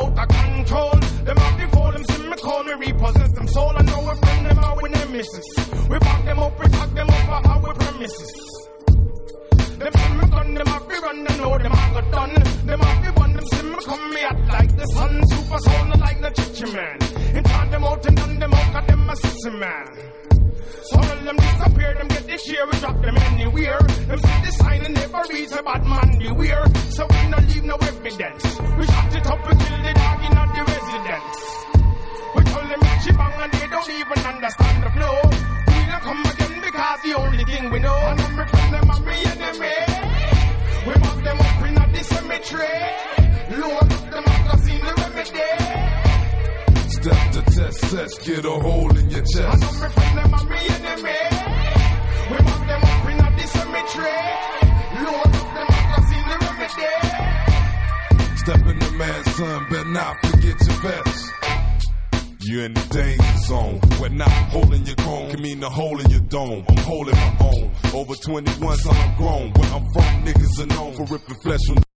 out of control. Them have the fall, them see me call me repossess them soul. I know we friend them out with them misses. We back them up, we tag them up off our premises. Them see me gun, them have to run, they know them have got done. Them have to run, them see me come me at like the sun. Super sound like the chichi man. And turn them out and done them out, got them a sissy man. So all them disappear, them get the share, we drop them anywhere. Them see the sign and never reach a bad man beware. So we not leave no evidence. We shot it up, we kill the dog in the residence. We told them it's bang and they don't even understand the flow. We not come again because the only thing we know. And I'm friend them and me enemy. We mock them up in the cemetery. Load up the magazine, the remedy. Step to test, get a hole in your chest. I know me friend them and me enemy. We mock them up in the cemetery. Load up the magazine, the remedy. Step in the man's son, better not forget your vest. You're in the danger zone. We're not holding your cone, can mean the hole in your dome. I'm holding my own. Over 21, so I'm grown. Where I'm from, niggas are known for ripping flesh on